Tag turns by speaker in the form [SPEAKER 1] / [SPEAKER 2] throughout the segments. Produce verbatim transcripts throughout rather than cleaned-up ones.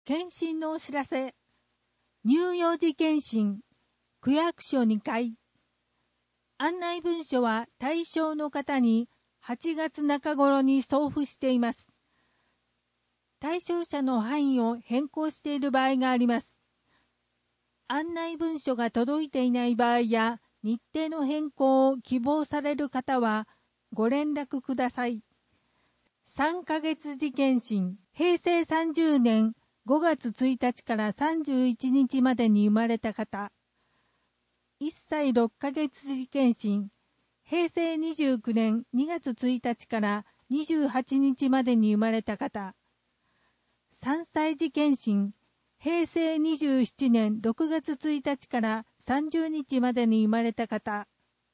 [SPEAKER 1] 検診のお知らせ。乳幼児検診、区役所にかい。案内文書は対象の方にはちがつなか頃に送付しています。対象者の範囲を変更している場合があります。案内文書が届いていない場合や日程の変更を希望される方はご連絡ください。さんかげつ時検診、へいせいさんじゅうねんごがつついたちからさんじゅういちにちまでに生まれた方、いっさいろっかげつ時検診、へいせいにじゅうきゅうねんにがつついたちからにじゅうはちにちまでに生まれた方、さんさい時検診、へいせいにじゅうななねんろくがつついたちからさんじゅうにちまでに生まれた方、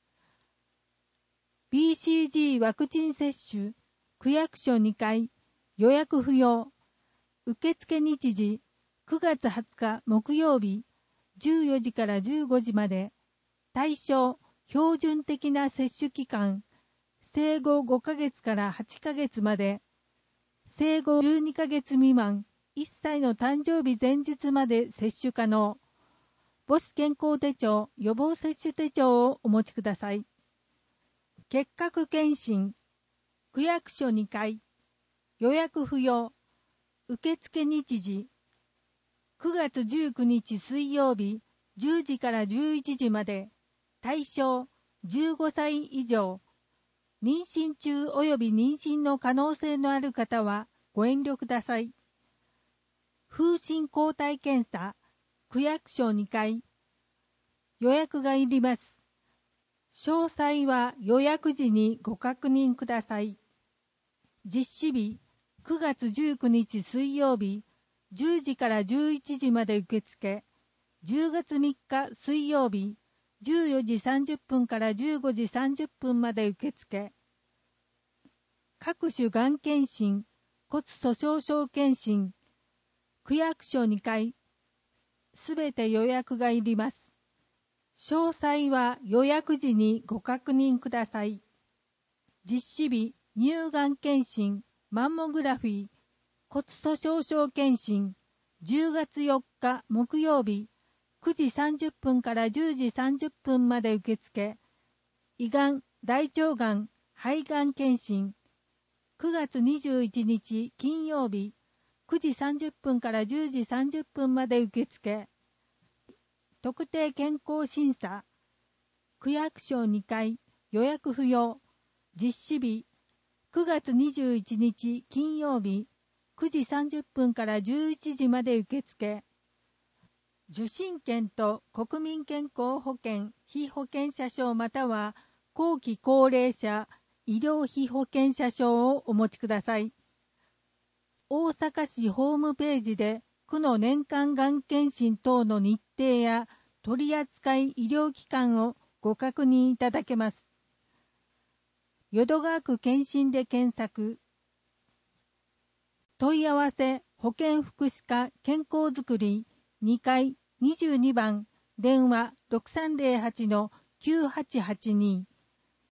[SPEAKER 1] ビーシージー ワクチン接種、区役所にかい、予約不要、受付日時、くがつはつか木曜日、じゅうよじからじゅうごじまで、対象、標準的な接種期間、生後ごかげつからはちかげつまで、生後じゅうにかげつ未満、いっさいの誕生日前日まで接種可能。母子健康手帳、予防接種手帳をお持ちください。結核検診、区役所にかい、予約不要、受付日時、くがつじゅうくにち水曜日、じゅうじからじゅういちじまで、対象、じゅうごさい以上、妊娠中及び妊娠の可能性のある方はご遠慮ください。風疹抗体検査、区役所にかい、予約がいります。詳細は予約時にご確認ください。実施日、くがつじゅうくにち水曜日、じゅうじからじゅういちじまで受付、じゅうがつみっか水曜日、じゅうよじさんじゅっぷんからじゅうごじさんじゅっぷんまで受付。各種がん検診、骨粗鬆症検診、区役所にかい、すべて予約がいります。詳細は予約時にご確認ください。実施日、乳がん検診、マンモグラフィー、骨粗鬆症検診、じゅうがつよっか木曜日、くじさんじゅっぷんからじゅうじさんじゅっぷんまで受付。胃がん、大腸がん、肺がん検診、くがつにじゅういちにち金曜日、くじさんじゅっぷんからじゅうじさんじゅっぷんまで受付。特定健康審査、区役所にかい、予約不要、実施日、くがつにじゅういちにち金曜日、くじさんじゅっぷんからじゅういちじまで受付。受診券と国民健康保険被保険者証または後期高齢者医療費保険者証をお持ちください。大阪市ホームページで区の年間がん検診等の日程や取扱医療機関をご確認いただけます。淀川区検診で検索。問い合わせ保健福祉課健康づくりにかいにじゅうにばん電話 ろくさんぜろはちのきゅうはちはちに